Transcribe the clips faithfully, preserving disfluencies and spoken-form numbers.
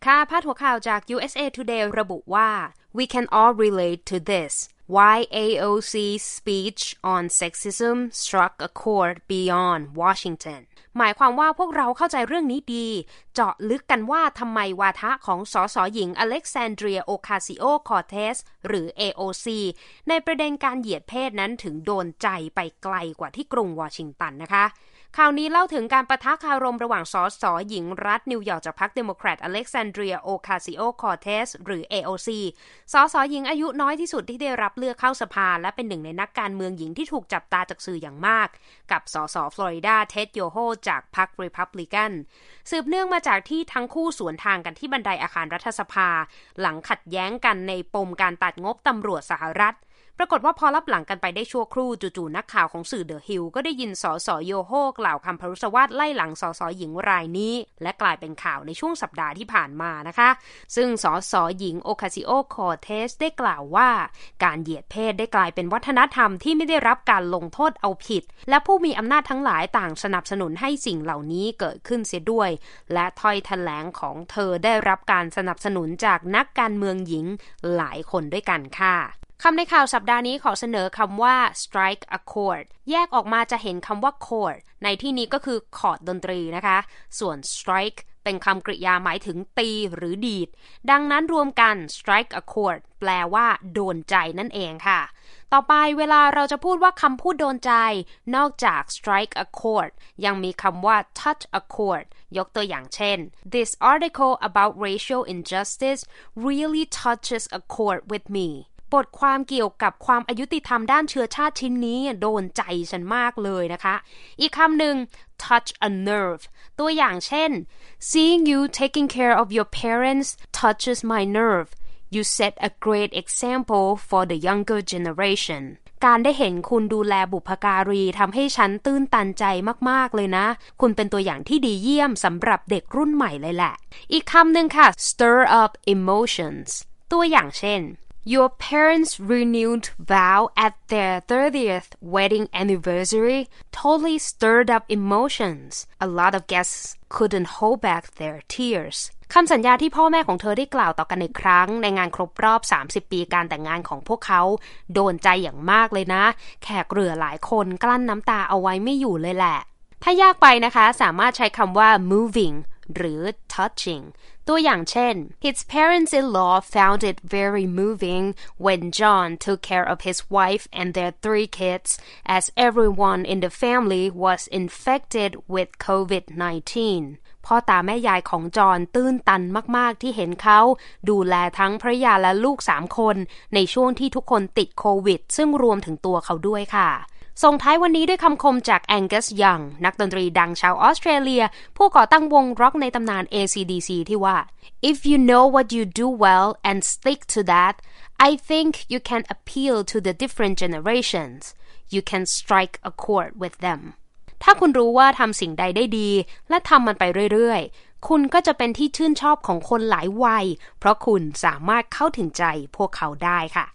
ค่ะพาดหัวข่าวจาก ยู เอส เอ Today ระบุว่า We can all relate to this why เอ โอ ซี speech on sexism struck a chord beyond Washington หมายความว่าพวกเราเข้าใจเรื่องนี้ดีเจาะลึกกันว่าทำไมวาทะของสสหญิงอเล็กซานเดรียโอคาซิโอคอร์เทสหรือ เอ โอ ซี ในประเด็นการเหยียดเพศนั้นถึงโดนใจไปไกลกว่าที่กรุงวอชิงตันนะคะข่าวนี้เล่าถึงการปะทะคารมระหว่างสสหญิงรัฐนิวยอร์กจากพรรคเดโมแครตอเล็กซานเดรียโอคาซิโอคอร์เทสหรือ เอ โอ ซี สสหญิงอายุน้อยที่สุดที่ได้รับเลือกเข้าสภาและเป็นหนึ่งในนักการเมืองหญิงที่ถูกจับตาจากสื่ออย่างมากกับสสฟลอริดาเท็ดโยโฮจากพรรครีพับลิกันสืบเนื่องมาจากที่ทั้งคู่สวนทางกันที่บันไดอาคารรัฐสภาหลังขัดแย้งกันในปมการตัดงบตำรวจสหรัฐปรากฏว่าพอรับหลังกันไปได้ชั่วครู่จู่ๆนักข่าวของสื่อเดอะฮิลก็ได้ยินสสโยโฮกล่าวคำพรุษวาทไล่หลังสสหญิงรายนี้และกลายเป็นข่าวในช่วงสัปดาห์ที่ผ่านมานะคะซึ่งสสหญิงโอคาซิโอคอร์เทสได้กล่าวว่าการเหยียดเพศได้กลายเป็นวัฒนธรรมที่ไม่ได้รับการลงโทษเอาผิดและผู้มีอำนาจทั้งหลายต่างสนับสนุนให้สิ่งเหล่านี้เกิดขึ้นเสียด้วยและถ้อยแถลงของเธอได้รับการสนับสนุนจากนักการเมืองหญิงหลายคนด้วยกันค่ะคำในข่าวสัปดาห์นี้ขอเสนอคำว่า strike a chord แยกออกมาจะเห็นคำว่า chord ในที่นี้ก็คือคอร์ดดนตรีนะคะส่วน strike เป็นคำกริยาหมายถึงตีหรือดีดดังนั้นรวมกัน strike a chord แปลว่าโดนใจนั่นเองค่ะต่อไปเวลาเราจะพูดว่าคำพูดโดนใจนอกจาก strike a chord ยังมีคำว่า touch a chord ยกตัวอย่างเช่น This article about racial injustice really touches a chord with meบทความเกี่ยวกับความอายุติธรรมด้านเชื้อชาติชิ้นนี้โดนใจฉันมากเลยนะคะอีกคำหนึ่ง touch a nerve ตัวอย่างเช่น Seeing you taking care of your parents touches my nerve You set a great example for the younger generation การได้เห็นคุณดูแลบุพการีทำให้ฉันตื้นตันใจมากๆเลยนะคุณเป็นตัวอย่างที่ดีเยี่ยมสำหรับเด็กรุ่นใหม่เลยแหละอีกคำหนึ่งค่ะ stir up emotions ตัวอย่างเช่นYour parents' renewed vow at their thirtieth wedding anniversary totally stirred up emotions. A lot of guests couldn't hold back their tears. คำสัญญาที่พ่อแม่ของเธอได้กล่าวต่อกันในครั้งในงานครบรอบสามสิบปีการแต่งงานของพวกเขาโดนใจอย่างมากเลยนะแขกเรือหลายคนกลั้นน้ำตาเอาไว้ไม่อยู่เลยแหละถ้ายากไปนะคะสามารถใช้คำว่า moving หรือ touching ตัวอย่างเช่น His parents-in-law found it very moving when John took care of his wife and their three kids as everyone in the family was infected with โควิด สิบเก้า พ่อตาแม่ยายของจอห์นตื้นตันมากๆที่เห็นเขาดูแลทั้งภรรยาและลูกสามคนในช่วงที่ทุกคนติดโควิดซึ่งรวมถึงตัวเขาด้วยค่ะส่งท้ายวันนี้ด้วยคำคมจากแองกัสยังนักดนตรีดังชาวออสเตรเลียผู้ก่อตั้งวงร็อกในตำนาน เอ ซี ดี ซี ที่ว่า If you know what you do well and stick to that I think you can appeal to the different generations you can strike a chord with them ถ้าคุณรู้ว่าทำสิ่งใดได้ดีและทำมันไปเรื่อยๆคุณก็จะเป็นที่ชื่นชอบของคนหลายวัยเพราะคุณสามารถเข้าถึงใจพวกเขาได้ค่ะ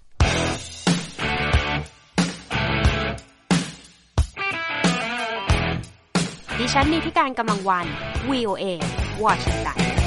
ดิฉันมีพิการกำลังวัน วี โอ เอ วอชิงตัน